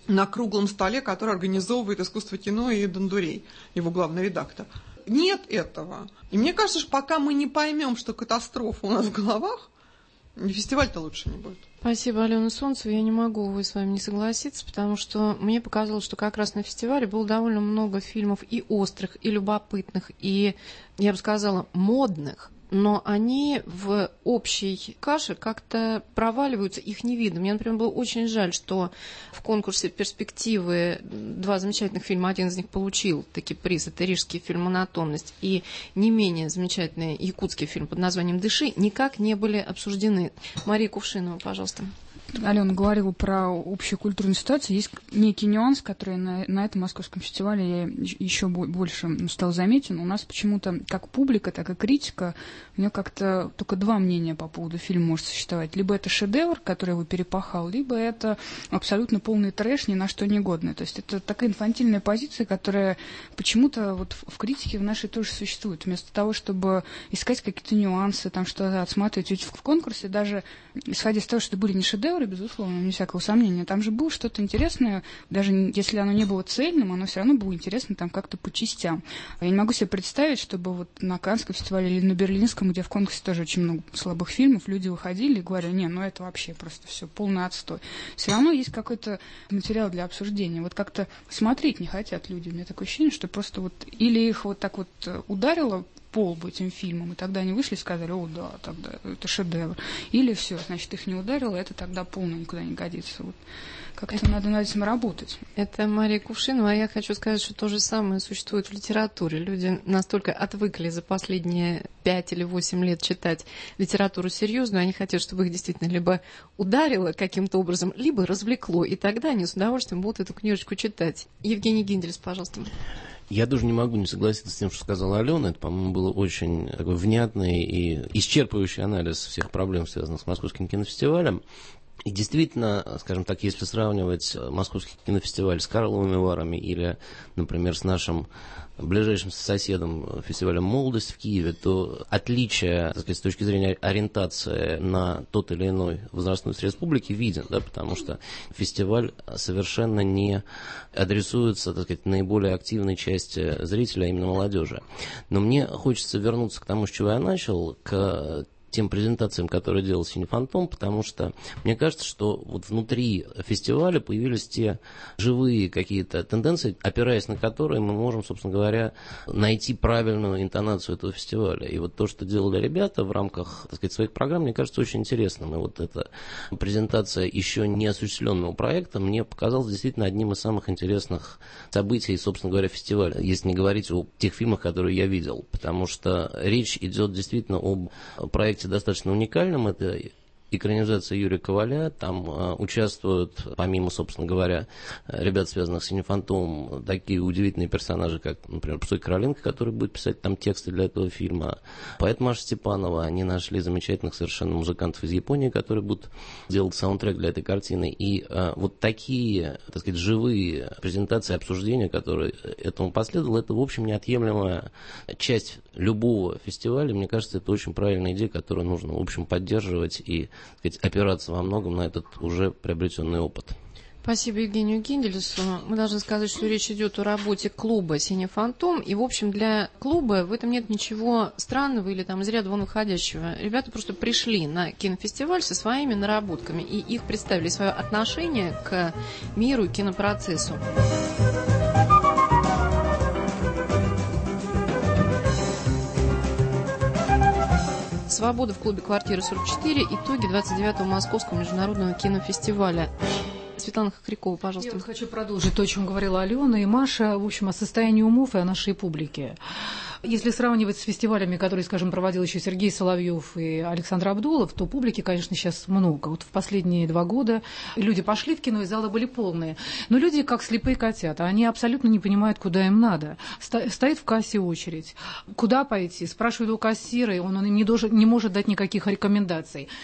на круглом столе, который организовывает «Искусство кино» и Дондурей, его главный редактор. Нет этого. И мне кажется, что пока мы не поймем, что катастрофа у нас в головах, фестиваль-то лучше не будет. Спасибо, Алена Солнцева. Я не могу с вами не согласиться, потому что мне показалось, что как раз на фестивале было довольно много фильмов и острых, и любопытных, и, я бы сказала, модных. Но они в общей каше как-то проваливаются, их не видно. Мне, например, было очень жаль, что в конкурсе «Перспективы» 2 замечательных фильма, один из них получил таки приз, это рижский фильм «Монотонность», и не менее замечательный якутский фильм под названием «Дыши» никак не были обсуждены. Мария Кувшинова, пожалуйста. Алена говорила про общую культурную ситуацию. Есть некий нюанс, который на этом московском фестивале я еще больше стал заметен. У нас почему-то как публика, так и критика, у нее как-то только 2 мнения по поводу фильма может существовать. Либо это шедевр, который его перепахал, либо это абсолютно полный трэш, ни на что не годный. То есть это такая инфантильная позиция, которая почему-то вот в критике в нашей тоже существует. Вместо того, чтобы искать какие-то нюансы, там что-то отсматривать. Ведь в конкурсе даже, исходя из того, что были не шедевры, безусловно, не всякого сомнения. Там же было что-то интересное, даже если оно не было цельным, оно все равно было интересно там как-то по частям. Я не могу себе представить, чтобы вот на Каннском фестивале или на Берлинском, где в конкурсе тоже очень много слабых фильмов, люди выходили и говорили, не, ну это вообще просто все полный отстой. Все равно есть какой-то материал для обсуждения. Вот как-то смотреть не хотят люди. У меня такое ощущение, что просто вот или их вот так вот ударило по лбу этим фильмом, и тогда они вышли и сказали, о, да, тогда это шедевр. Или все, значит, их не ударило, это тогда полно никуда не годится. Вот. Как-то надо над этим работать. Это Мария Кувшинова, а я хочу сказать, что то же самое существует в литературе. Люди настолько отвыкли за последние 5 или 8 лет читать литературу серьезную, они хотят, чтобы их действительно либо ударило каким-то образом, либо развлекло, и тогда они с удовольствием будут эту книжечку читать. Евгений Гиндельс, пожалуйста. Я даже не могу не согласиться с тем, что сказала Алена. Это, по-моему, был очень такой внятный и исчерпывающий анализ всех проблем, связанных с Московским кинофестивалем. И действительно, скажем так, если сравнивать Московский кинофестиваль с Карловыми Варами или, например, с нашим ближайшим соседом фестивалем «Молодость» в Киеве, то отличие, так сказать, с точки зрения ориентации на тот или иной возрастной срез публики виден, да, потому что фестиваль совершенно не адресуется, так сказать, наиболее активной части зрителя, а именно молодежи. Но мне хочется вернуться к тому, с чего я начал, к тем презентациям, которые делал «Синефантом», потому что мне кажется, что вот внутри фестиваля появились те живые какие-то тенденции, опираясь на которые мы можем, собственно говоря, найти правильную интонацию этого фестиваля. И вот то, что делали ребята в рамках, так сказать, своих программ, мне кажется очень интересным. И вот эта презентация еще не осуществленного проекта мне показалась действительно одним из самых интересных событий, собственно говоря, фестиваля, если не говорить о тех фильмах, которые я видел, потому что речь идет действительно об проекте достаточно уникальным. Это экранизация Юрия Коваля. Там участвуют, помимо, собственно говоря, ребят, связанных с «Синефантомом», такие удивительные персонажи, как, например, Пустой Короленко, который будет писать там тексты для этого фильма. Поэт Маша Степанова. Они нашли замечательных совершенно музыкантов из Японии, которые будут делать саундтрек для этой картины. И вот такие, так сказать, живые презентации, обсуждения, которые этому последовало, это, в общем, неотъемлемая часть любого фестиваля. Мне кажется, это очень правильная идея, которую нужно, в общем, поддерживать и, так сказать, опираться во многом на этот уже приобретенный опыт. Спасибо Евгению Гинделесу. Мы должны сказать, что речь идет о работе клуба «Синефантом». И, в общем, для клуба в этом нет ничего странного или там из ряда вон выходящего. Ребята просто пришли на кинофестиваль со своими наработками, и их представили свое отношение к миру и кинопроцессу. «Свобода» в клубе «Квартира 44». Итоги 29-го Московского международного кинофестиваля. Светлана Хохрякова, пожалуйста. Я хочу продолжить то, о чем говорила Алена и Маша, в общем, о состоянии умов и о нашей публике. Если сравнивать с фестивалями, которые, скажем, проводил еще Сергей Соловьев и Александр Абдулов, то публики, конечно, сейчас много. Вот в последние 2 года люди пошли в кино, и залы были полные. Но люди, как слепые котята, они абсолютно не понимают, куда им надо. Стоит в кассе очередь. Куда пойти? Спрашивают у кассира, и он им не может дать никаких рекомендаций.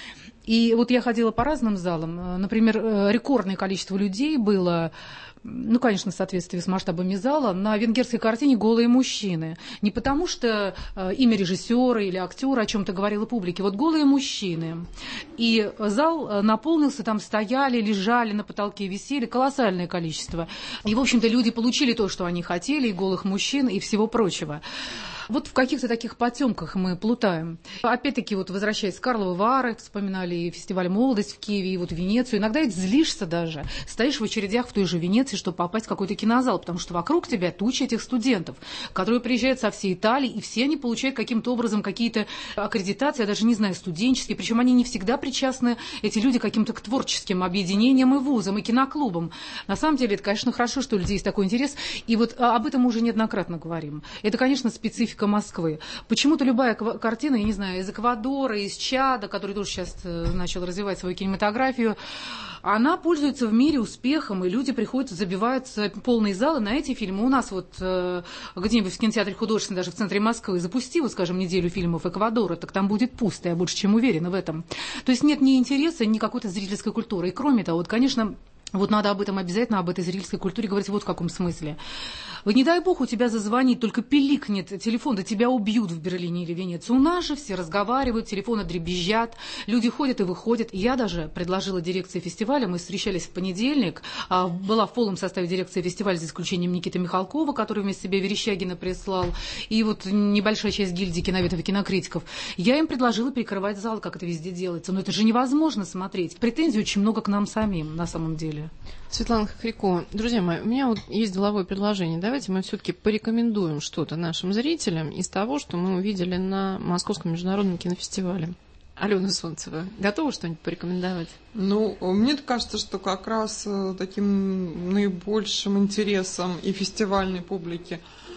И вот я ходила по разным залам. Например, рекордное количество людей было, ну, конечно, в соответствии с масштабами зала, на венгерской картине «Голые мужчины». Не потому что имя режиссера или актера о чем-то говорила публике. Вот голые мужчины. И зал наполнился, там стояли, лежали на потолке, висели колоссальное количество. И, в общем-то, люди получили то, что они хотели, и голых мужчин, и всего прочего. Вот в каких-то таких потемках мы плутаем. Опять-таки, вот возвращаясь к Карловой Вары, вспоминали и фестиваль «Молодость» в Киеве, и вот Венецию. Иногда ведь злишься даже. Стоишь в очередях в той же Венеции, чтобы попасть в какой-то кинозал, потому что вокруг тебя туча этих студентов, которые приезжают со всей Италии, и все они получают каким-то образом какие-то аккредитации, я даже не знаю, студенческие. Причем они не всегда причастны, эти люди, каким-то к творческим объединениям и вузам, и киноклубам. На самом деле, это, конечно, хорошо, что у людей есть такой интерес. И вот об этом мы уже неоднократно говорим. Это, конечно, специфика Москвы. Почему-то любая картина, я не знаю, из Эквадора, из Чада, который тоже сейчас начал развивать свою кинематографию, она пользуется в мире успехом, и люди приходят, забиваются полные залы на эти фильмы. У нас вот где-нибудь в кинотеатре художественном, даже в центре Москвы, запусти, вот, скажем, неделю фильмов Эквадора, так там будет пусто, я больше чем уверена в этом. То есть нет ни интереса, ни какой-то зрительской культуры. И кроме того, вот, конечно, вот надо об этом обязательно, об этой зрительской культуре говорить вот в каком смысле. Вот не дай бог у тебя зазвонит, только пиликнет телефон, да тебя убьют в Берлине или Венеции. У нас же все разговаривают, телефоны дребезжат, люди ходят и выходят. Я даже предложила дирекции фестиваля, мы встречались в понедельник, была в полном составе дирекции фестиваля, за исключением Никиты Михалкова, который вместе себе Верещагина прислал, и вот небольшая часть гильдии киноветов и кинокритиков. Я им предложила перекрывать зал, как это везде делается. Но это же невозможно смотреть. Претензий очень много к нам самим, на самом деле. Светлана Хохрякова, друзья мои, у меня вот есть деловое предложение. Давайте мы все-таки порекомендуем что-то нашим зрителям из того, что мы увидели на Московском международном кинофестивале. Алена Солнцева, готова что-нибудь порекомендовать? Ну, мне кажется, что как раз таким наибольшим интересом и фестивальной публики,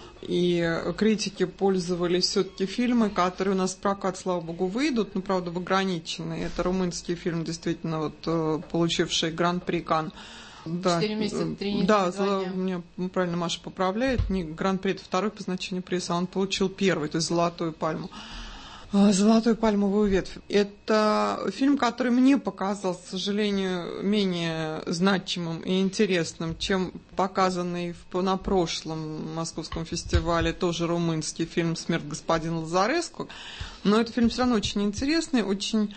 и критики пользовались все-таки фильмы, которые у нас в прокат, слава богу, выйдут, но, правда, в ограниченные. Это румынский фильм, действительно, вот, получивший Гран-при Канн. Да, 4 месяца, 3 недели, да, меня правильно Маша поправляет, не Гран-при, это второй по значению приза, он получил первый, то есть «Золотую пальму». «Золотую пальмовую ветвь». Это фильм, который мне показался, к сожалению, менее значимым и интересным, чем показанный на прошлом московском фестивале, тоже румынский фильм «Смерть господина Лазареску». Но этот фильм все равно очень интересный, очень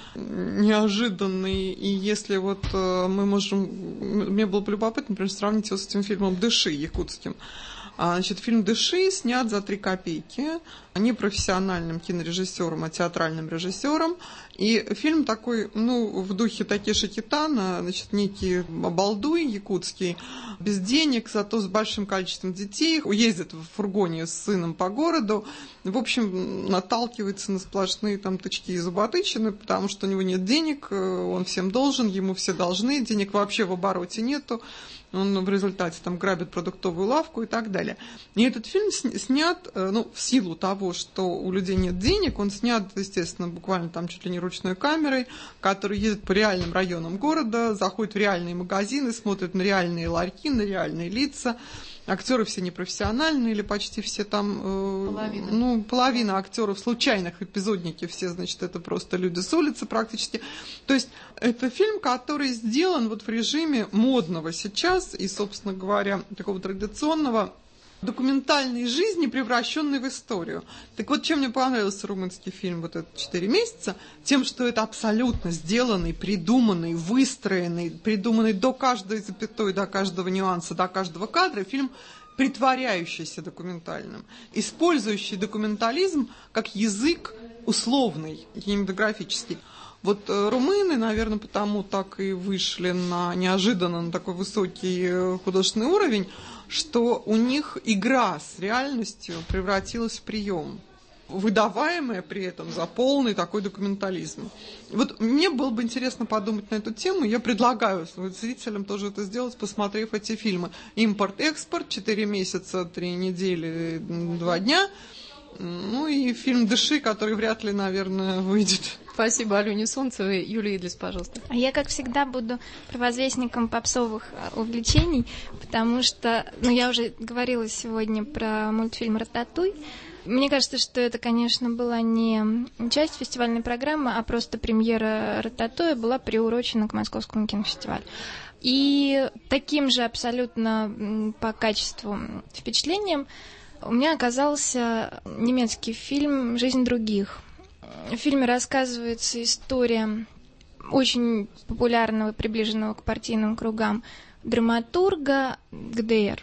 неожиданный. И если вот мы можем... Мне было бы любопытно, например, сравнить его с этим фильмом «Дыши» якутским. Значит, фильм «Дыши» снят за 3 копейки, не профессиональным кинорежиссером, а театральным режиссером. И фильм такой, ну, в духе Такеши Китано, значит, некий обалдуй якутский, без денег, зато с большим количеством детей, ездит в фургоне с сыном по городу, в общем, наталкивается на сплошные там тычки и зуботычины, потому что у него нет денег, он всем должен, ему все должны, денег вообще в обороте нету. Он в результате там грабит продуктовую лавку и так далее. И этот фильм снят, ну, в силу того, что у людей нет денег, он снят, естественно, буквально там чуть ли не ручной камерой, который ездит по реальным районам города, заходит в реальные магазины, смотрит на реальные ларьки, на реальные лица. Актеры все непрофессиональные, или почти все там, половина актеров случайных, эпизодники все, значит, это просто люди с улицы практически. То есть это фильм, который сделан вот в режиме модного сейчас и, собственно говоря, такого традиционного документальной жизни, превращенной в историю. Так вот, чем мне понравился румынский фильм вот этот 4 месяца, тем, что это абсолютно сделанный, придуманный, выстроенный, придуманный до каждой запятой, до каждого нюанса, до каждого кадра фильм, притворяющийся документальным, использующий документализм как язык условный, кинематографический. Вот румыны, наверное, потому так и вышли неожиданно на такой высокий художественный уровень, что у них игра с реальностью превратилась в прием, выдаваемая при этом за полный такой документализм. Вот мне было бы интересно подумать на эту тему. Я предлагаю зрителям тоже это сделать, посмотрев эти фильмы. «Импорт-экспорт», 4 месяца, 3 недели, 2 дня. Ну и фильм «Дыши», который вряд ли, наверное, выйдет. Спасибо Алене Солнцевой. Юлия Идлис, пожалуйста. Я, как всегда, буду провозвестником попсовых увлечений, потому что, я уже говорила сегодня про мультфильм «Рататуй». Мне кажется, что это, конечно, была не часть фестивальной программы, а просто премьера «Рататуя» была приурочена к Московскому кинофестивалю. И таким же абсолютно по качеству впечатлением у меня оказался немецкий фильм «Жизнь других». В фильме рассказывается история очень популярного, приближенного к партийным кругам драматурга ГДР,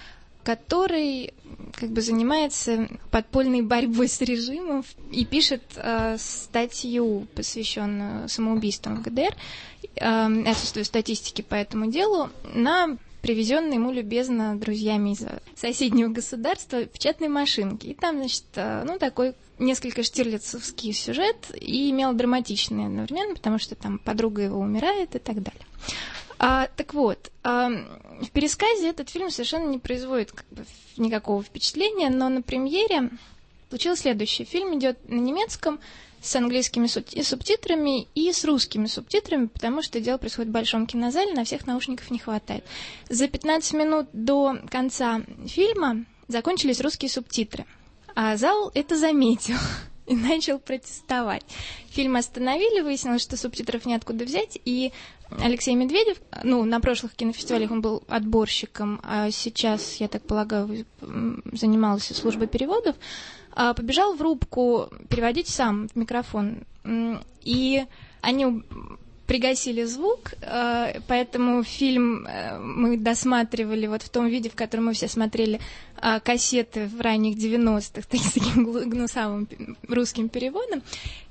который занимается подпольной борьбой с режимом и пишет статью, посвященную самоубийствам в ГДР, отсутствию статистики по этому делу, на привезенной ему любезно друзьями из соседнего государства печатной машинки. И там, такой несколько штирлицовский сюжет и мелодраматичный одновременно, потому что там подруга его умирает и так далее. Так вот, в пересказе этот фильм совершенно не производит никакого впечатления, но на премьере случилось следующее. Фильм идет на немецком с английскими субтитрами и с русскими субтитрами, потому что дело происходит в большом кинозале, на всех наушников не хватает. За 15 минут до конца фильма закончились русские субтитры, а зал это заметил и начал протестовать. Фильм остановили, выяснилось, что субтитров неоткуда взять, и Алексей Медведев, на прошлых кинофестивалях он был отборщиком, а сейчас, я так полагаю, занимался службой переводов, побежал в рубку переводить сам в микрофон. И они пригасили звук, поэтому фильм мы досматривали в том виде, в котором мы все смотрели кассеты в ранних 90-х, с таким гнусавым русским переводом.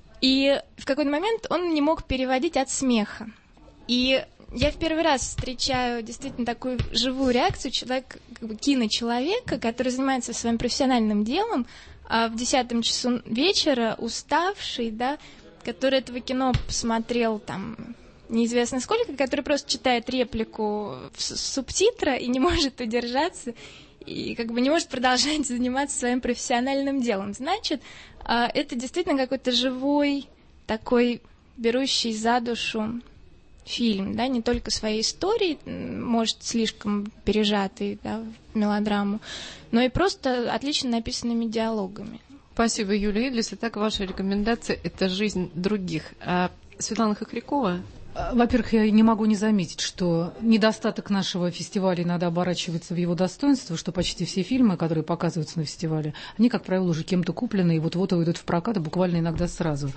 И в какой-то момент он не мог переводить от смеха. И я в первый раз встречаю действительно такую живую реакцию киночеловека, который занимается своим профессиональным делом, в 10 часу вечера, уставший, который этого кино посмотрел неизвестно сколько, который просто читает реплику субтитра и не может удержаться, и не может продолжать заниматься своим профессиональным делом. Значит, это действительно какой-то живой, такой берущий за душу фильм, не только своей историей, может, слишком пережатый в мелодраму, но и просто отлично написанными диалогами. Спасибо, Юлия Идлис. Итак, ваша рекомендация – это «Жизнь других». А Светлана Хохрякова? Во-первых, я не могу не заметить, что недостаток нашего фестиваля иногда оборачивается в его достоинство, что почти все фильмы, которые показываются на фестивале, они, как правило, уже кем-то куплены и вот-вот уйдут в прокат, буквально иногда сразу.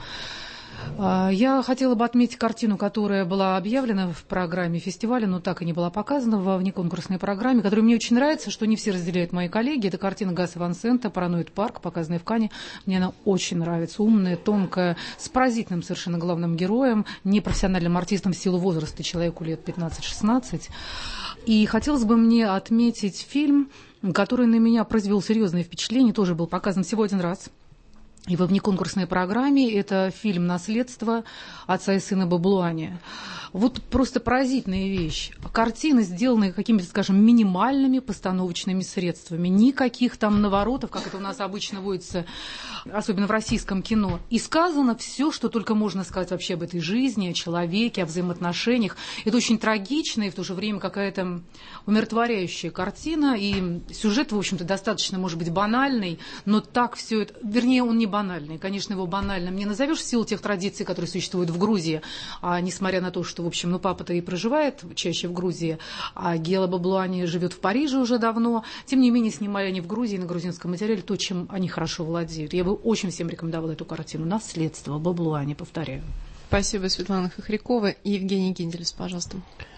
Я хотела бы отметить картину, которая была объявлена в программе фестиваля, но так и не была показана во внеконкурсной программе, которая мне очень нравится, что не все разделяют мои коллеги. Это картина Гаса Ван Сента «Параноид парк», показанная в Канне. Мне она очень нравится. Умная, тонкая, с поразительным совершенно главным героем, непрофессиональным артистом в силу возраста, человеку лет 15-16. И хотелось бы мне отметить фильм, который на меня произвел серьезное впечатление, тоже был показан всего один раз. И во внеконкурсной программе это фильм «Наследство» отца и сына Баблуани. Вот просто поразительная вещь. Картины сделаны какими-то, скажем, минимальными постановочными средствами. Никаких там наворотов, как это у нас обычно водится, особенно в российском кино. И сказано все, что только можно сказать вообще об этой жизни, о человеке, о взаимоотношениях. Это очень трагичная и в то же время какая-то умиротворяющая картина. И сюжет, в общем-то, достаточно, может быть, банальный, но так все это... Вернее, он не банальный. Конечно, его банальным не назовешь в силу тех традиций, которые существуют в Грузии. А несмотря на то, что, в общем, папа-то и проживает чаще в Грузии, а Гела Баблуани живет в Париже уже давно. Тем не менее, снимали они в Грузии на грузинском материале то, чем они хорошо владеют. Я бы очень всем рекомендовала эту картину. «Наследство» Баблуани, повторяю. Спасибо, Светлана Хохрякова. И Евгений Генделес, пожалуйста.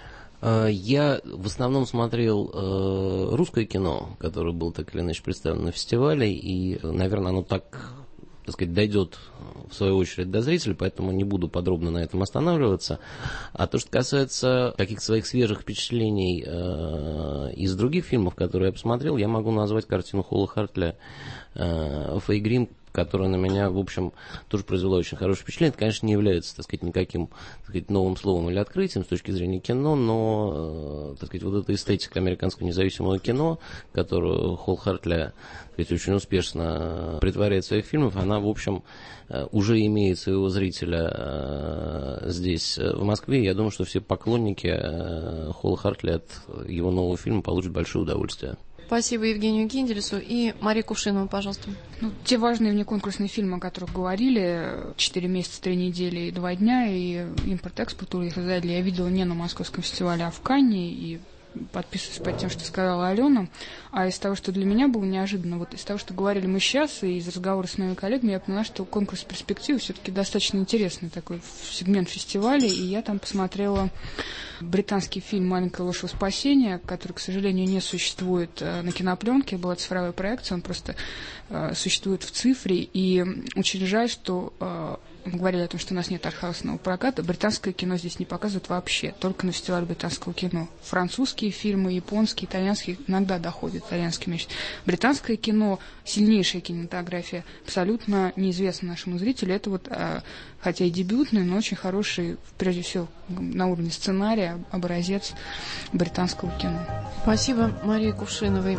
Я в основном смотрел русское кино, которое было так или иначе представлено на фестивале, и, наверное, оно так сказать, дойдет в свою очередь до зрителей, поэтому не буду подробно на этом останавливаться. А то, что касается каких-то своих свежих впечатлений из других фильмов, которые я посмотрел, я могу назвать картину Холла Хартля «Фэй Грим», которая на меня, в общем, тоже произвела очень хорошее впечатление. Это, конечно, не является, так сказать, никаким, так сказать, новым словом или открытием с точки зрения кино, но, так сказать, вот эта эстетика американского независимого кино, которую Холл Хартля, так сказать, очень успешно претворяет в своих фильмах, она, в общем, уже имеет своего зрителя здесь, в Москве. Я думаю, что все поклонники Холла Хартля от его нового фильма получат большое удовольствие. Спасибо Евгению Генделесу и Марии Кувшиновой, пожалуйста. Те важные внеконкурсные фильмы, о которых говорили, 4 месяца, 3 недели и 2 дня, и импорт-экспорт, их издали, я видела не на Московском фестивале, а в Канне, и подписываюсь под тем, что сказала Алена. А из того, что для меня было неожиданно, вот из того, что говорили мы сейчас, и из разговора с моими коллегами, я поняла, что конкурс «Перспективы» все-таки достаточно интересный такой сегмент фестиваля, и я там посмотрела британский фильм «Маленькая ложь во спасение», который, к сожалению, не существует на кинопленке, была цифровая проекция, он просто существует в цифре, и очень жаль, что мы говорили о том, что у нас нет артхаусного проката. Британское кино здесь не показывают вообще, только на фестивале британского кино. Французские фильмы, японские, итальянские иногда доходят, итальянские вещи. Британское кино, сильнейшая кинематография, абсолютно неизвестна нашему зрителю. Это вот, хотя и дебютный, но очень хороший, прежде всего, на уровне сценария, образец британского кино. Спасибо Марии Кувшиновой.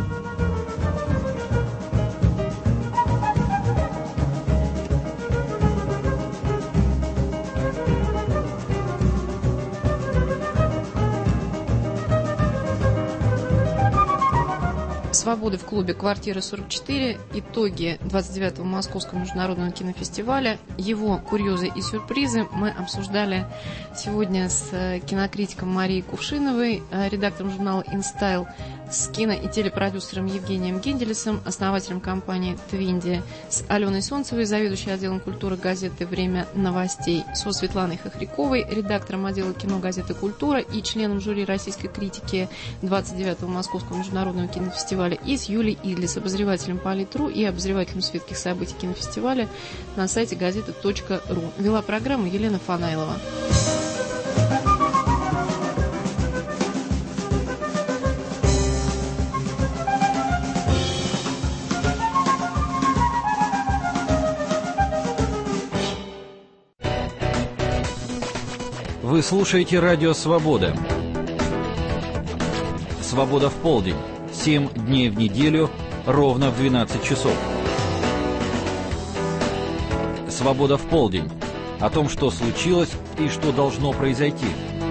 «Свободы» в клубе «Квартира 44». Итоги 29-го Московского международного кинофестиваля. Его курьезы и сюрпризы мы обсуждали сегодня с кинокритиком Марией Кувшиновой, редактором журнала InStyle, с кино- и телепродюсером Евгением Генделесом, основателем компании «Твинди», с Аленой Солнцевой, заведующей отделом культуры газеты «Время новостей», со Светланой Хохряковой, редактором отдела кино газеты «Культура» и членом жюри российской критики 29-го Московского международного кинофестиваля, и с Юлией Идлис, обозревателем Политру и обозревателем светских событий кинофестиваля на сайте газеты.ру. Вела программу Елена Фанайлова. Вы слушаете радио «Свобода». «Свобода в полдень». 7 дней в неделю, ровно в 12 часов. «Свобода в полдень». О том, что случилось и что должно произойти.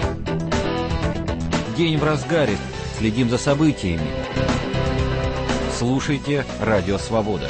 День в разгаре. Следим за событиями. Слушайте радио «Свобода».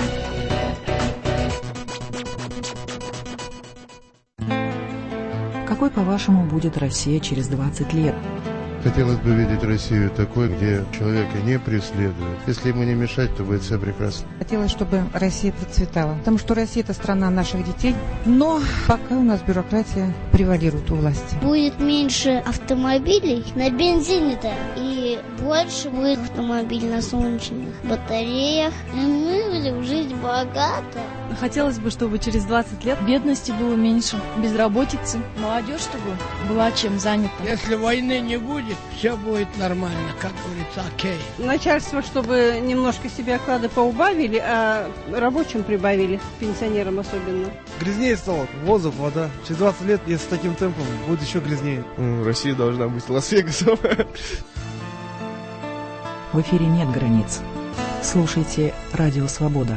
Какой, по-вашему, будет Россия через 20 лет? Хотелось бы видеть Россию такой, где человека не преследуют. Если ему не мешать, то будет все прекрасно. Хотелось, чтобы Россия процветала, потому что Россия – это страна наших детей. Но пока у нас бюрократия превалирует у власти. Будет меньше автомобилей на бензине-то, и больше будет автомобилей на солнечных батареях. И мы будем жить богато. Хотелось бы, чтобы через 20 лет бедности было меньше, безработицы, молодежь, чтобы была чем занята. Если войны не будет, все будет нормально, как говорится, окей. Начальство, чтобы немножко себе оклады поубавили, а рабочим прибавили, пенсионерам особенно. Грязнее стало, воздух, вода. Через 20 лет, если с таким темпом, будет еще грязнее. Россия должна быть Лас-Вегасом. В эфире нет границ. Слушайте радио «Свобода».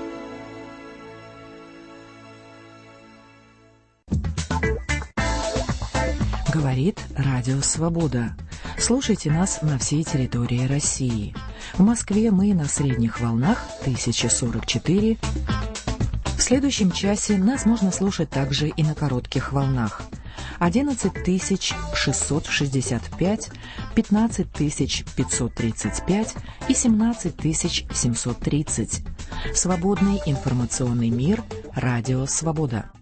Говорит радио «Свобода». Слушайте нас на всей территории России. В Москве мы на средних волнах 1044. В следующем часе нас можно слушать также и на коротких волнах. 11665, 15535 и 17730. Свободный информационный мир. Радио «Свобода».